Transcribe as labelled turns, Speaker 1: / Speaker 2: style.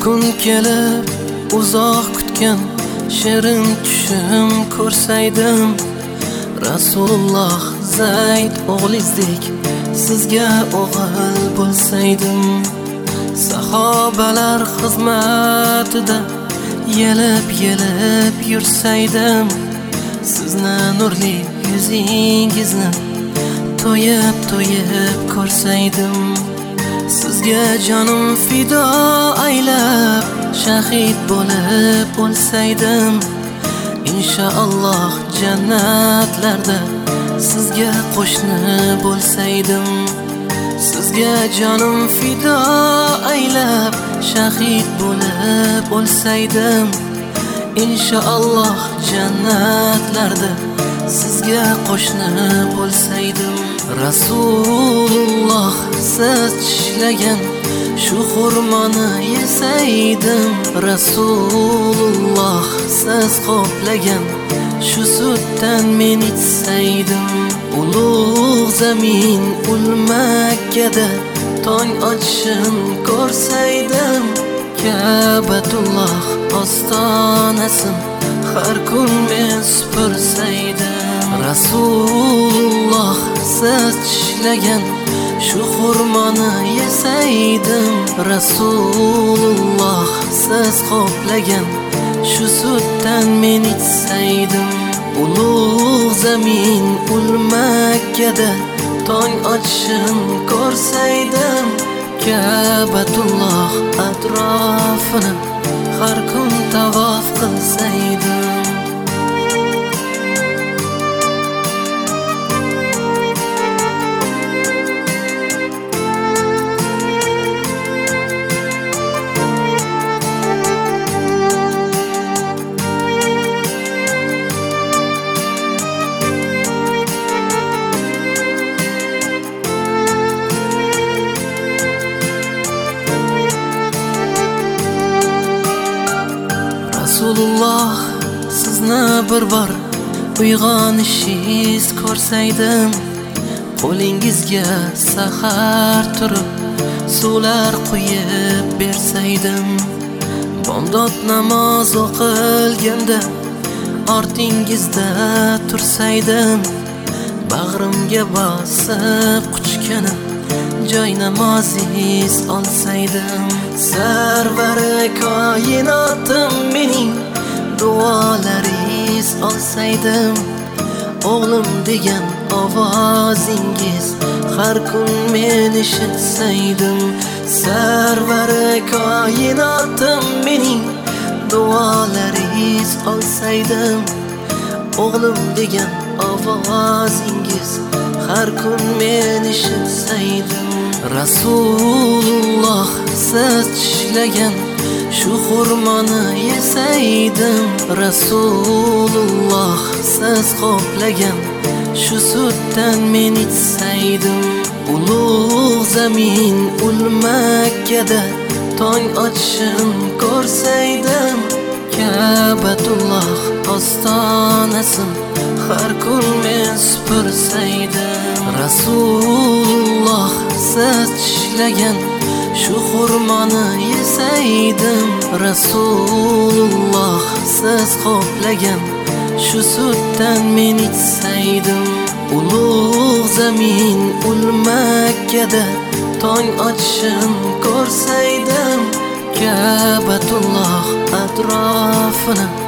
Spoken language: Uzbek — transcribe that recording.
Speaker 1: kun kelib uzoq kutgan shirin tushim ko'rsaydim. Rasululloh Zayd o'g'lizdek sizga o'g'il bo'lsaydim. Sahobalar xizmatida yelib yursaydim. Sizni nurli yuzingizni to'yib ko'rsaydim. Sizga jonim fido aylab shahid bo'lib o'lsaydim. Inshaalloh jannatlarda sizga qo'shni bo'lsaydim. Sizga jonim fido aylab shahid bo'lib o'lsaydim. Inshaalloh jannatlarda sizga qo'shni bo'lsaydim. Rasululloh siz tishlagan shu xurmoni yesaydim. Rasululloh siz qoplagan shu sutdan men ichsaydim. Ulug' zamin ul Makkada tong ochishini ko'rsaydim. Ka'batulloh ostonasin har kun men supursaydim. Rasululloh siz tishlagan shu xurmoni yesaydim. Rasululloh siz qoplagan shu sutdan men ichsaydim. Ulug' zamin ul Makkada tong ochishini ko'rsaydim. Ka'batulloh atrofini har kun tavof qilsaydim. Rasululloh sizni bir bor uyg'onishingiz ko'rsaydim. Qo'lingizga sahar turib suvlar quyib bersaydim. Bomdod namoz o'qilganda ortingizda tursaydim. Bag'rimga bosib quchgani joy namozingiz olsaydim. Sarvari koinotim mening duolaringiz olsaydim. O'g'lim degan ovozingiz har kun men eshitsaydim. Sarvari koinotim mening duolaringiz olsaydim. O'g'lim degan ovozingiz har kun men eshitsaydim. Rasululloh siz tishlagan shu xurmoni yesaydim. Rasululloh siz qoplagan shu sutdan men ichsaydim. Ulug' zamin ul Makkada tong ochishini ko'rsaydim. Ka'batulloh ostonasin har kun men supursaydim. Rasululloh siz tishlagan shu xurmoni yesaydim. Rasululloh siz qoplagan shu sutdan men ichsaydim. Ulug' zamin ul Makkada tong ochishini ko'rsaydim. Ka'batulloh atrofini